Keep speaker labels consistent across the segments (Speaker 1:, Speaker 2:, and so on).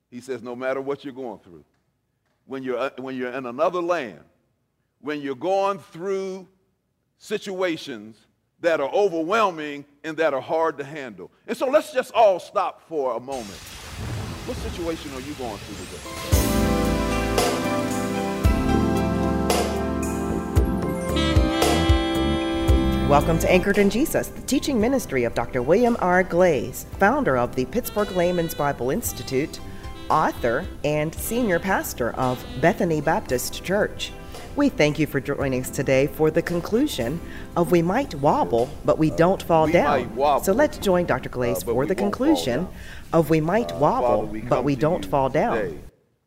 Speaker 1: He says, no matter what you're going through, when you're in another land, when you're going through situations that are overwhelming and that are hard to handle. And so let's just all stop for a moment. What situation are you going through
Speaker 2: today? Welcome to Anchored in Jesus, the teaching ministry of Dr. William R. Glaze, founder of the Pittsburgh Layman's Bible Institute, author and senior pastor of Bethany Baptist Church. We thank you for joining us today for the conclusion of We Might Wobble, but We Don't Fall Down. So let's join Dr. Glaze for the conclusion of We Might Wobble, but We Don't Fall Down.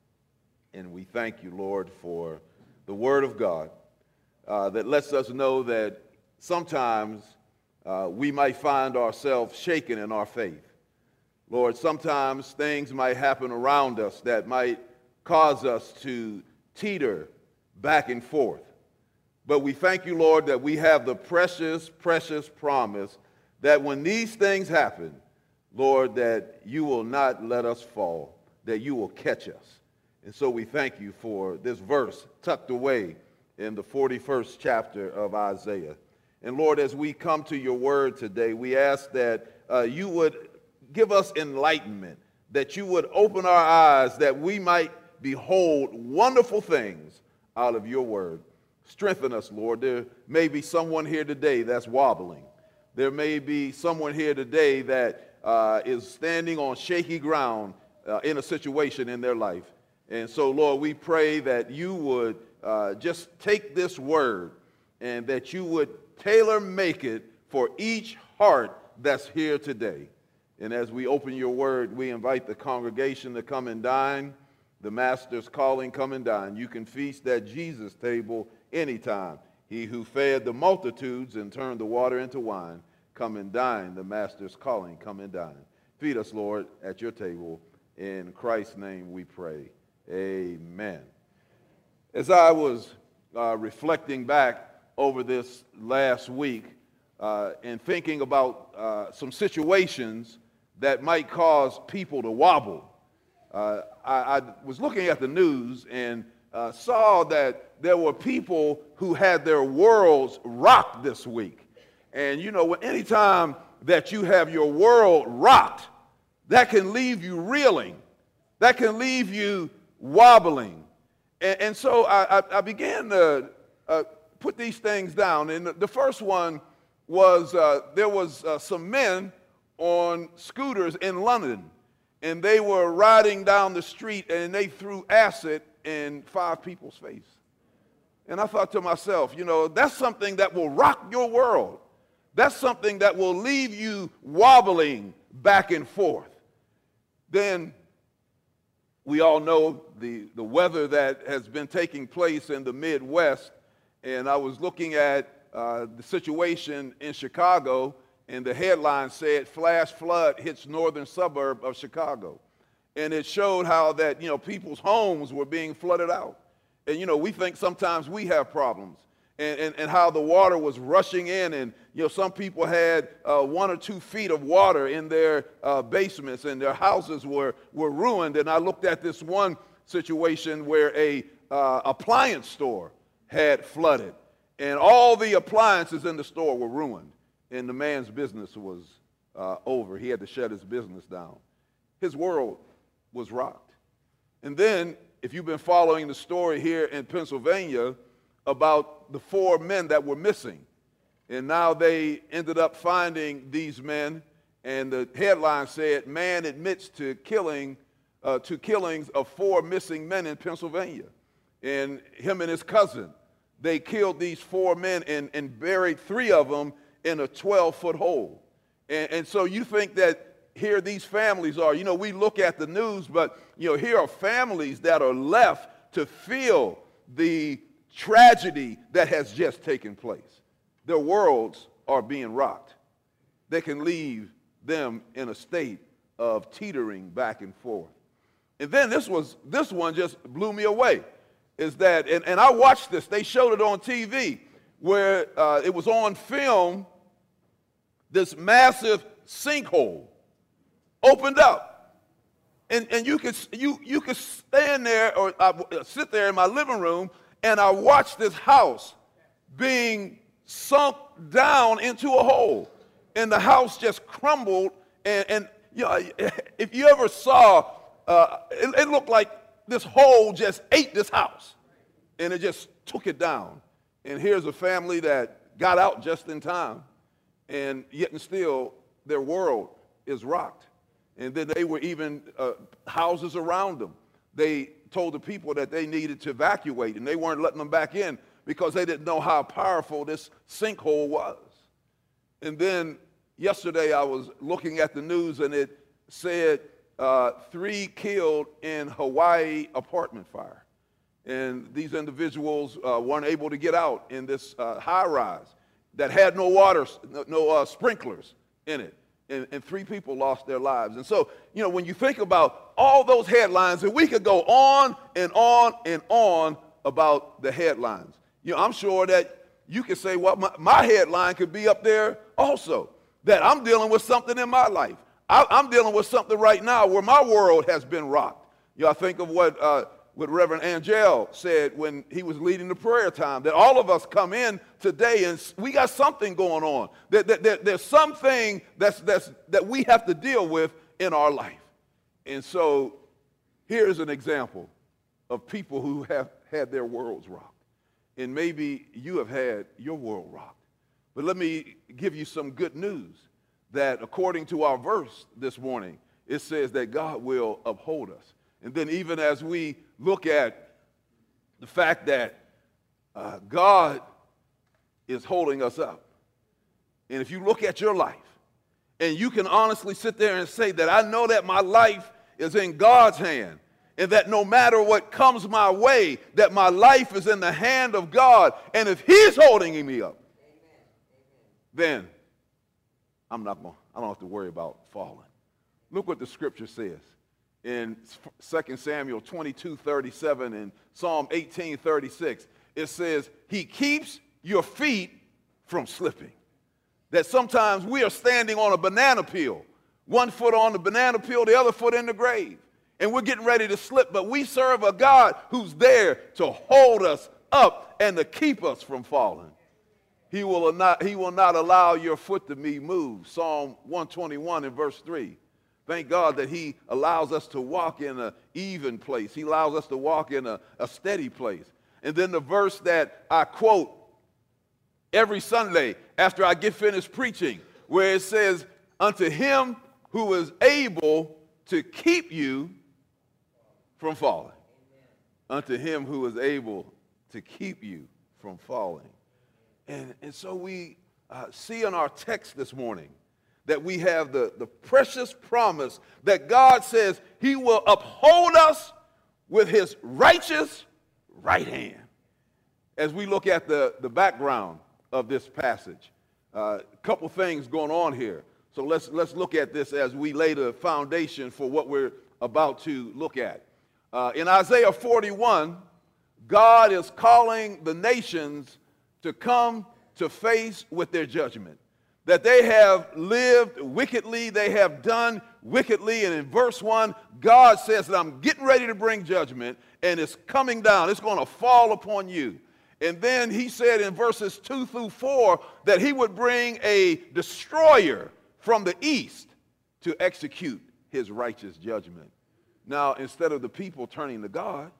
Speaker 1: And we thank you, Lord, for the Word of God that lets us know that sometimes we might find ourselves shaken in our faith. Lord, sometimes things might happen around us that might cause us to teeter back and forth. But we thank you, Lord, that we have the precious, precious promise that when these things happen, Lord, that you will not let us fall, that you will catch us. And so we thank you for this verse tucked away in the 41st chapter of Isaiah. And Lord, as we come to your word today, we ask that you would give us enlightenment, that you would open our eyes, that we might behold wonderful things out of your word. Strengthen us, Lord. There may be someone here today that's wobbling. There may be someone here today that is standing on shaky ground in a situation in their life. And so, Lord, we pray that you would just take this word and that you would tailor-make it for each heart that's here today. And as we open your word, we invite the congregation to come and dine. The Master's calling, come and dine. You can feast at Jesus' table anytime. He who fed the multitudes and turned the water into wine, come and dine. The Master's calling, come and dine. Feed us, Lord, at your table. In Christ's name we pray. Amen. As I was reflecting back over this last week and thinking about some situations that might cause people to wobble, I was looking at the news and saw that there were people who had their worlds rocked this week. And you know, anytime that you have your world rocked, that can leave you reeling. That can leave you wobbling. And so I began to put these things down. And the first one was there was some men on scooters in London, and they were riding down the street, and they threw acid in 5 people's face. And I thought to myself, you know, that's something that will rock your world. That's something that will leave you wobbling back and forth. Then we all know the weather that has been taking place in the Midwest, and I was looking at the situation in Chicago, and the headline said, "Flash flood hits northern suburb of Chicago." And it showed how that, you know, people's homes were being flooded out. And, you know, we think sometimes we have problems. And how the water was rushing in, and, you know, some people had 1 or 2 feet of water in their basements, and their houses were ruined. And I looked at this one situation where a appliance store had flooded, and all the appliances in the store were ruined. And the man's business was over. He had to shut his business down. His world was rocked. And then, if you've been following the story here in Pennsylvania about the 4 men that were missing, and now they ended up finding these men, and the headline said, "Man admits to killings of 4 missing men in Pennsylvania." And him and his cousin, they killed these 4 men and buried 3 of them in a 12-foot hole. And so you think that here these families are, you know, we look at the news, but, you know, here are families that are left to feel the tragedy that has just taken place. Their worlds are being rocked. They can leave them in a state of teetering back and forth. And then this one just blew me away, is that, and I watched this, they showed it on TV, where it was on film, this massive sinkhole opened up, And you could stand there or sit there in my living room, and I watch this house being sunk down into a hole, and the house just crumbled. And you know, if you ever saw, it looked like this hole just ate this house, and it just took it down. And here's a family that got out just in time, and yet and still their world is rocked. And then they were even houses around them. They told the people that they needed to evacuate, and they weren't letting them back in because they didn't know how powerful this sinkhole was. And then yesterday I was looking at the news, and it said 3 killed in Hawaii apartment fire. And these individuals weren't able to get out in this high-rise that had no water, no sprinklers in it. And 3 people lost their lives. And so, you know, when you think about all those headlines, and we could go on and on and on about the headlines. You know, I'm sure that you could say, well, my headline could be up there also, that I'm dealing with something in my life. I'm dealing with something right now where my world has been rocked. You know, I think of what Reverend Angel said when he was leading the prayer time, that all of us come in today and we got something going on. There's something that we have to deal with in our life. And so here's an example of people who have had their worlds rocked. And maybe you have had your world rocked. But let me give you some good news that according to our verse this morning, it says that God will uphold us. And then even as we look at the fact that God is holding us up, and if you look at your life, and you can honestly sit there and say that I know that my life is in God's hand, and that no matter what comes my way, that my life is in the hand of God, and if He's holding me up, then I don't have to worry about falling. Look what the scripture says in 2 Samuel 22:37 and Psalm 18:36. It says, He keeps your feet from slipping. That sometimes we are standing on a banana peel, one foot on the banana peel, the other foot in the grave, and we're getting ready to slip, but we serve a God who's there to hold us up and to keep us from falling. He will not allow your foot to be moved. Psalm 121 and verse 3. Thank God that He allows us to walk in an even place. He allows us to walk in a steady place. And then the verse that I quote every Sunday after I get finished preaching, where it says, unto Him who is able to keep you from falling. Unto Him who is able to keep you from falling. And so we see in our text this morning that we have the precious promise that God says He will uphold us with His righteous right hand. As we look at the background of this passage, a couple things going on here. So let's look at this as we lay the foundation for what we're about to look at. In Isaiah 41, God is calling the nations to come to face with their judgment. That they have lived wickedly, they have done wickedly, and in verse 1, God says that I'm getting ready to bring judgment, and it's coming down, it's going to fall upon you. And then He said in verses 2 through 4 that He would bring a destroyer from the east to execute His righteous judgment. Now, instead of the people turning to God,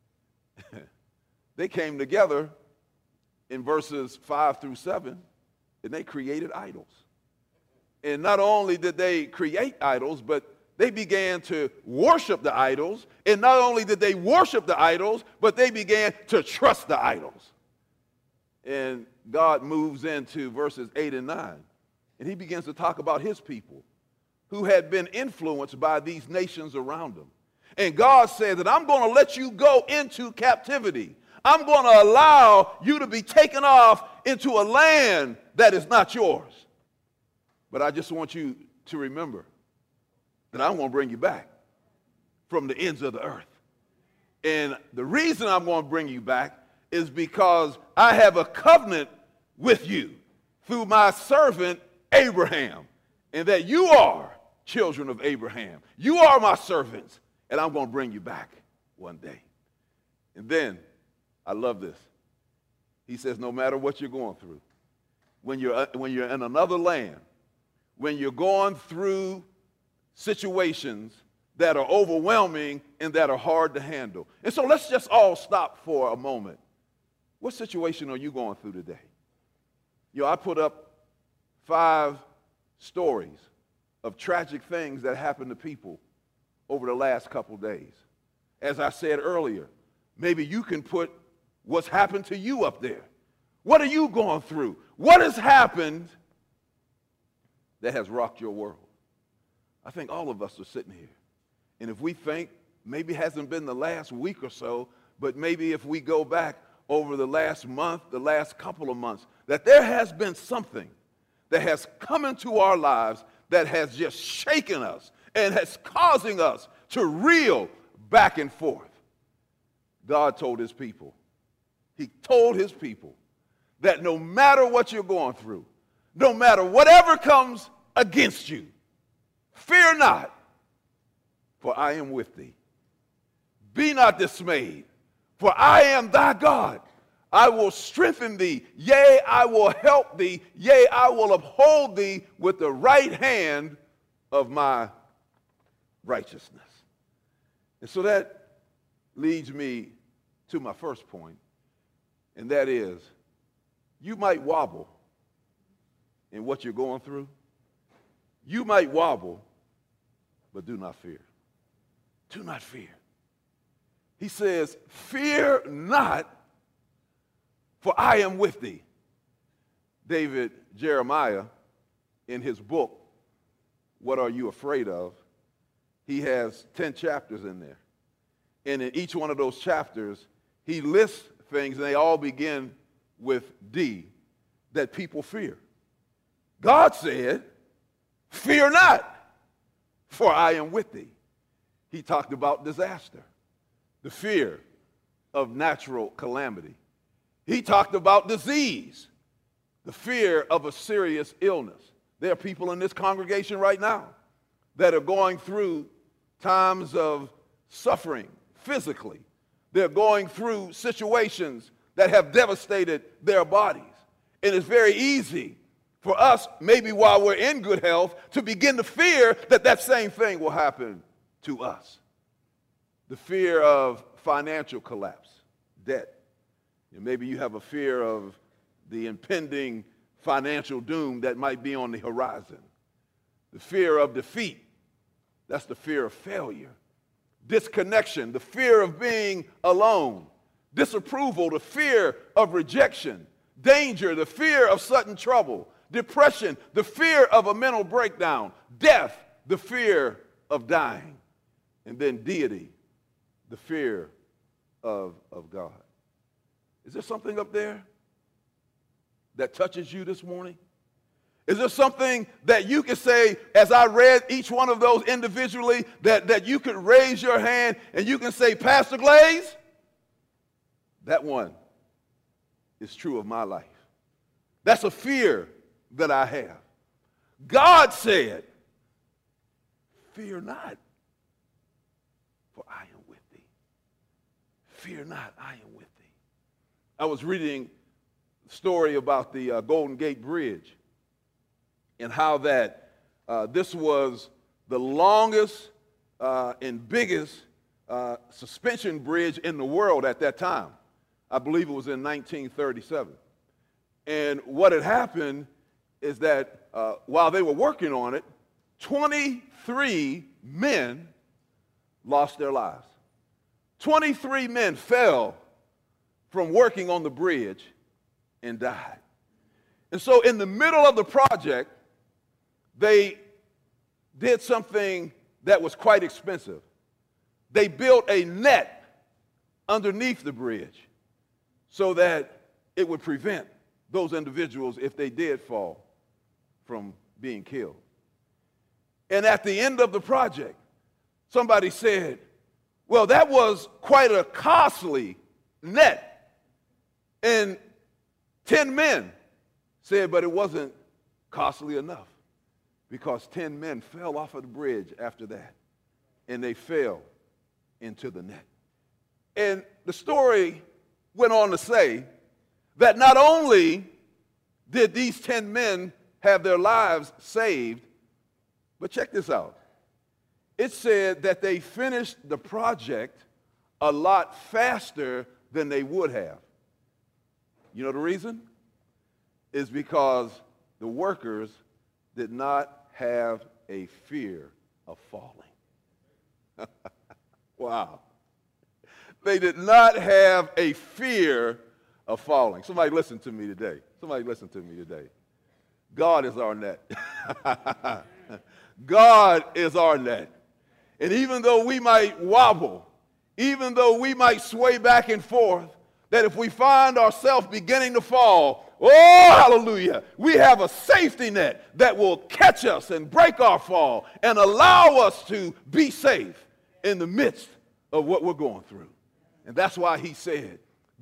Speaker 1: they came together in verses 5 through 7, and they created idols. And not only did they create idols, but they began to worship the idols. And not only did they worship the idols, but they began to trust the idols. And God moves into verses 8 and 9, and He begins to talk about His people who had been influenced by these nations around them. And God said that I'm going to let you go into captivity. I'm going to allow you to be taken off into a land that is not yours. But I just want you to remember that I'm going to bring you back from the ends of the earth. And the reason I'm going to bring you back is because I have a covenant with you through my servant Abraham, and that you are children of Abraham. You are my servants, and I'm going to bring you back one day. And then, I love this. He says, no matter what you're going through, when you're in another land, when you're going through situations that are overwhelming and that are hard to handle. And so let's just all stop for a moment. What situation are you going through today? I put up 5 stories of tragic things that happened to people over the last couple days. As I said earlier, maybe you can put what's happened to you up there. What are you going through? What has happened that has rocked your world? I think all of us are sitting here. And if we think, maybe it hasn't been the last week or so, but maybe if we go back over the last month, the last couple of months, that there has been something that has come into our lives that has just shaken us and has causing us to reel back and forth. God told his people, he told his people that no matter what you're going through, no matter whatever comes against you, fear not, for I am with thee. Be not dismayed, for I am thy God. I will strengthen thee, yea, I will help thee, yea, I will uphold thee with the right hand of my righteousness. And so that leads me to my first point, and that is, you might wobble in what you're going through. You might wobble, but do not fear. Do not fear. He says, fear not, for I am with thee. David Jeremiah, in his book, What Are You Afraid Of? He has 10 chapters in there. And in each one of those chapters, he lists things, and they all begin with D, that people fear. God said, fear not, for I am with thee. He talked about disaster, the fear of natural calamity. He talked about disease, the fear of a serious illness. There are people in this congregation right now that are going through times of suffering physically. They're going through situations that have devastated their bodies. And it's very easy for us, maybe while we're in good health, to begin to fear that that same thing will happen to us. The fear of financial collapse, debt. And maybe you have a fear of the impending financial doom that might be on the horizon. The fear of defeat, that's the fear of failure. Disconnection, the fear of being alone. Disapproval, the fear of rejection. Danger, the fear of sudden trouble. Depression, the fear of a mental breakdown. Death, the fear of dying. And then deity, the fear of God. Is there something up there that touches you this morning? Is there something that you can say, as I read each one of those individually, that you could raise your hand and you can say, Pastor Glaze, that one is true of my life. That's a fear that I have. God said, fear not, for I am with thee. Fear not, I am with thee. I was reading a story about the Golden Gate Bridge and how that this was the longest and biggest suspension bridge in the world at that time. I believe it was in 1937. And what had happened is that while they were working on it, 23 men lost their lives. 23 men fell from working on the bridge and died. And so in the middle of the project, they did something that was quite expensive. They built a net underneath the bridge so that it would prevent those individuals, if they did fall, from being killed. And at the end of the project, somebody said, well, that was quite a costly net. And 10 men said, but it wasn't costly enough, because 10 men fell off of the bridge after that, and they fell into the net. And the story went on to say that not only did these 10 men have their lives saved, but check this out. It said that they finished the project a lot faster than they would have. You know the reason? Is because the workers did not have a fear of falling. Wow. They did not have a fear of falling. Somebody listen to me today. Somebody listen to me today. God is our net. God is our net. And even though we might wobble, even though we might sway back and forth, that if we find ourselves beginning to fall, oh, hallelujah, we have a safety net that will catch us and break our fall and allow us to be safe in the midst of what we're going through. And that's why he said,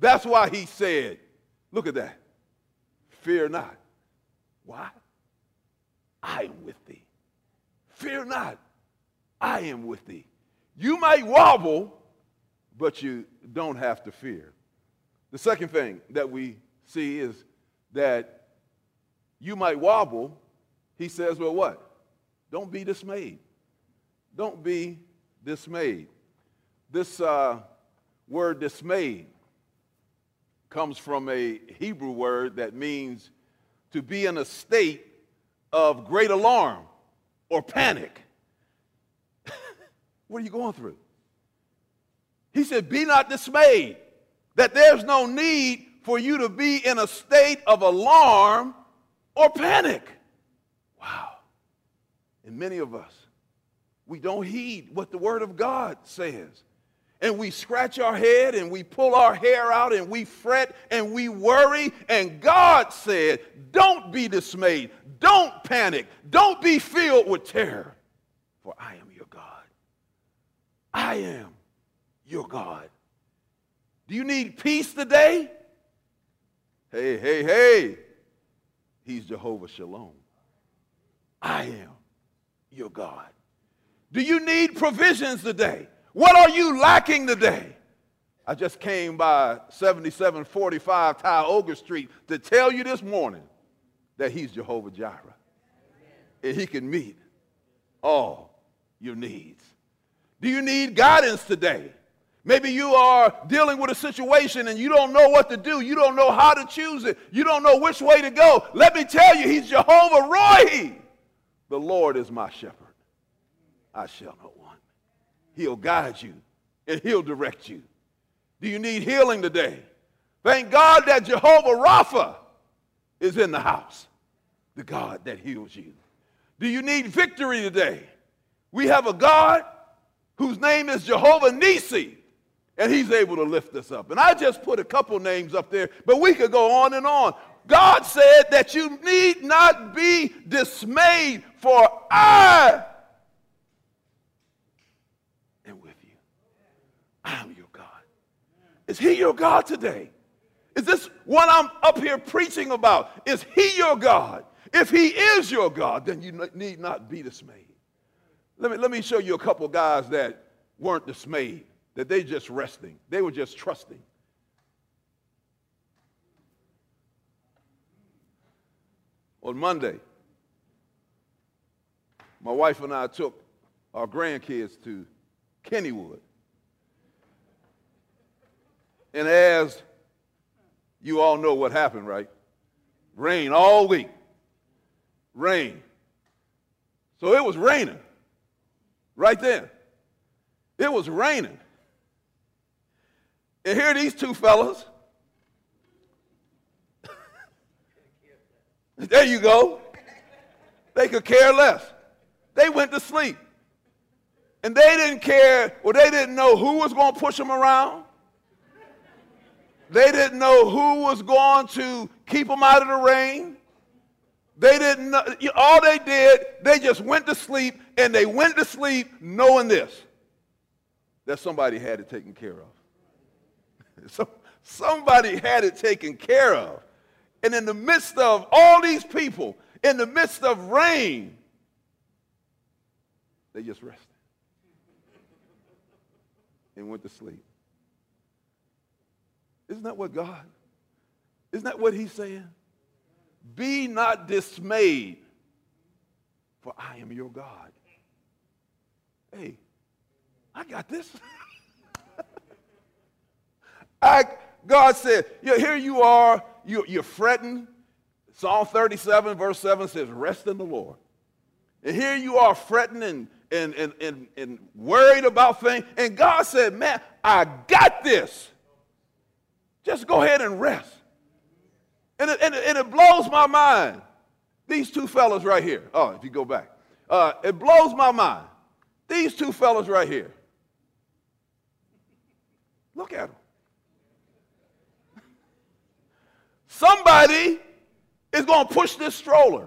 Speaker 1: look at that, fear not. Why? I am with thee. Fear not, I am with thee. You might wobble, but you don't have to fear. The second thing that we see is that you might wobble. He says, well, what? Don't be dismayed. Don't be dismayed. This word dismayed comes from a Hebrew word that means to be in a state of great alarm or panic. What are you going through? He said, be not dismayed, that there's no need for you to be in a state of alarm or panic. Wow. And many of us, we don't heed what the Word of God says. And we scratch our head and we pull our hair out and we fret and we worry. And God said, don't be dismayed. Don't panic. Don't be filled with terror. For I am your God. I am your God. Do you need peace today? Hey. He's Jehovah Shalom. I am your God. Do you need provisions today? What are you lacking today? I just came by 7745 Tioga Street to tell you this morning that he's Jehovah Jireh. And he can meet all your needs. Do you need guidance today? Maybe you are dealing with a situation and you don't know what to do. You don't know how to choose it. You don't know which way to go. Let me tell you, he's Jehovah Rohi. The Lord is my shepherd. I shall not want. He'll guide you and he'll direct you. Do you need healing today? Thank God that Jehovah Rapha is in the house, the God that heals you. Do you need victory today? We have a God whose name is Jehovah Nissi, and he's able to lift us up. And I just put a couple names up there, but we could go on and on. God said that you need not be dismayed, for I am with you. I am your God. Is he your God today? Is this what I'm up here preaching about? Is he your God? If he is your God, then you need not be dismayed. Let me show you a couple guys that weren't dismayed, that they just resting. They were just trusting. On Monday, my wife and I took our grandkids to Kennywood. And as you all know what happened, right? Rain all week. Rain. So it was raining right there. It was raining. And here are these two fellas. There you go. They could care less. They went to sleep. And they didn't care, or they didn't know who was going to push them around. They didn't know who was going to keep them out of the rain. They didn't know. All they did, they just went to sleep, and they went to sleep knowing this, that somebody had it taken care of. So somebody had it taken care of. And in the midst of all these people, in the midst of rain, they just rested. and went to sleep. Isn't that what he's saying? Be not dismayed, for I am your God. Hey, I got this. God said, here you are, you're fretting. Psalm 37, verse 7 says, rest in the Lord. And here you are fretting and worried about things. And God said, man, I got this. Just go ahead and rest. And it blows my mind. These two fellas right here. Oh, if you go back. It blows my mind. These two fellas right here. Look at them. Somebody is going to push this stroller.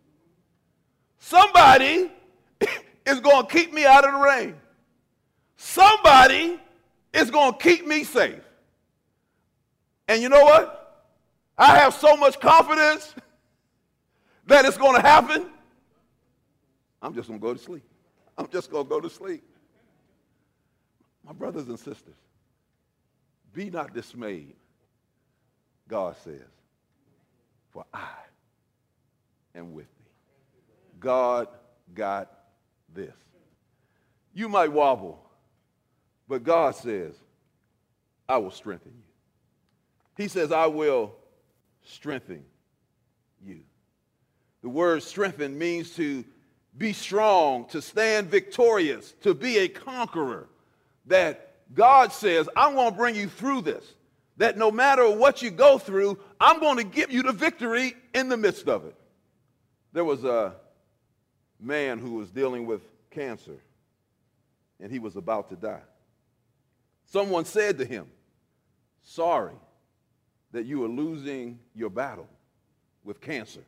Speaker 1: Somebody is going to keep me out of the rain. Somebody is going to keep me safe. And you know what? I have so much confidence that it's going to happen. I'm just going to go to sleep. I'm just going to go to sleep. My brothers and sisters, be not dismayed, God says, for I am with thee. God got this. You might wobble, but God says, I will strengthen you. He says, I will strengthen you. The word strengthen means to be strong, to stand victorious, to be a conqueror. That God says, I'm going to bring you through this. That no matter what you go through, I'm going to give you the victory in the midst of it. There was a man who was dealing with cancer, and he was about to die. Someone said to him, sorry that you are losing your battle with cancer.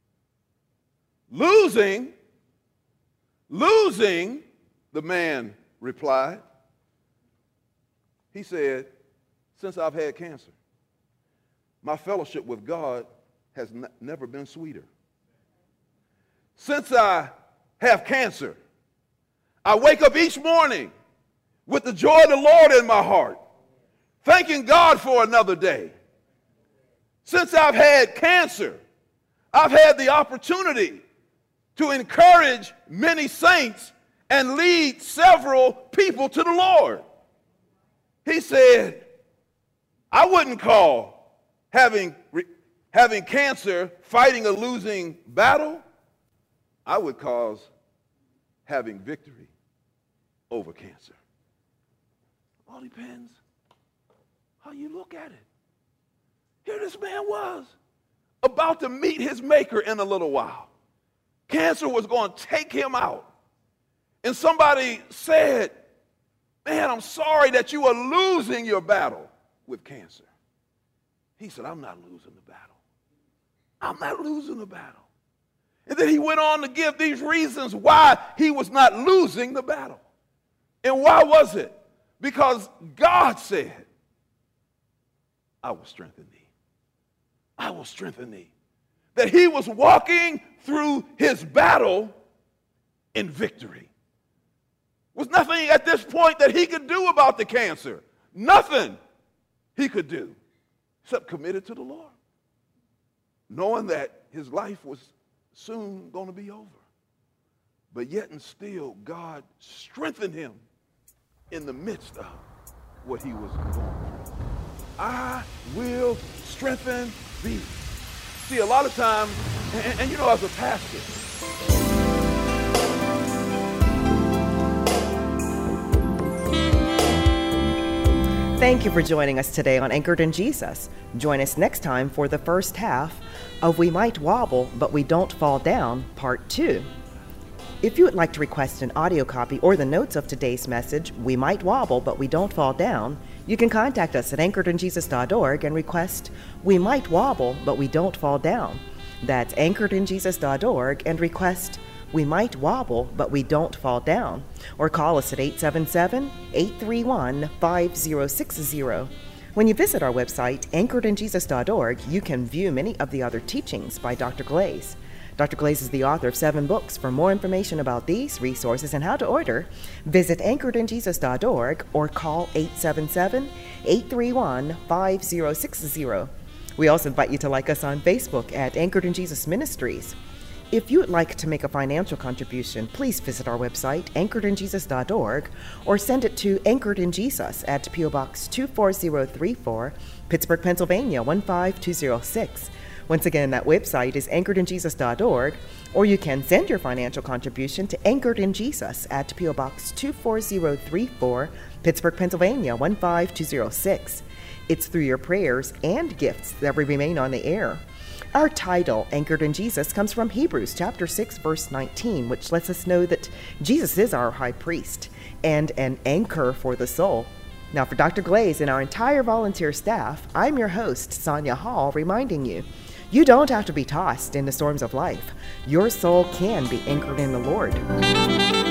Speaker 1: Losing, the man replied. He said, since I've had cancer, my fellowship with God has never been sweeter. Since I have cancer, I wake up each morning with the joy of the Lord in my heart, thanking God for another day. Since I've had cancer, I've had the opportunity to encourage many saints and lead several people to the Lord. He said, I wouldn't call having cancer fighting a losing battle. I would call having victory over cancer. All depends how you look at it. Here this man was, about to meet his maker in a little while. Cancer was going to take him out. And somebody said, man, I'm sorry that you are losing your battle with cancer. He said, I'm not losing the battle. I'm not losing the battle. And then he went on to give these reasons why he was not losing the battle. And why was it? Because God said, I will strengthen thee. I will strengthen thee. That he was walking through his battle in victory. Was nothing at this point that he could do about the cancer. Nothing he could do except committed to the Lord, knowing that his life was soon going to be over. But yet and still, God strengthened him in the midst of what he was going through. I will strengthen thee. See, a lot of times, and you know, as a pastor,
Speaker 2: thank you for joining us today on Anchored in Jesus. Join us next time for the first half of We Might Wobble, But We Don't Fall Down, Part 2. If you would like to request an audio copy or the notes of today's message, We Might Wobble, But We Don't Fall Down, you can contact us at anchoredinjesus.org and request We Might Wobble, But We Don't Fall Down. That's anchoredinjesus.org and request We Might Wobble, But We Don't Fall Down. Or call us at 877-831-5060. When you visit our website, anchoredinjesus.org, you can view many of the other teachings by Dr. Glaze. Dr. Glaze is the author of 7 books. For more information about these resources and how to order, visit anchoredinjesus.org or call 877-831-5060. We also invite you to like us on Facebook at Anchored in Jesus Ministries. If you would like to make a financial contribution, please visit our website, anchoredinjesus.org, or send it to Anchored in Jesus at P.O. Box 24034, Pittsburgh, Pennsylvania 15206. Once again, that website is anchoredinjesus.org, or you can send your financial contribution to Anchored in Jesus at P.O. Box 24034, Pittsburgh, Pennsylvania 15206. It's through your prayers and gifts that we remain on the air. Our title, Anchored in Jesus, comes from Hebrews chapter 6, verse 19, which lets us know that Jesus is our high priest and an anchor for the soul. Now, for Dr. Glaze and our entire volunteer staff, I'm your host, Sonia Hall, reminding you, you don't have to be tossed in the storms of life. Your soul can be anchored in the Lord.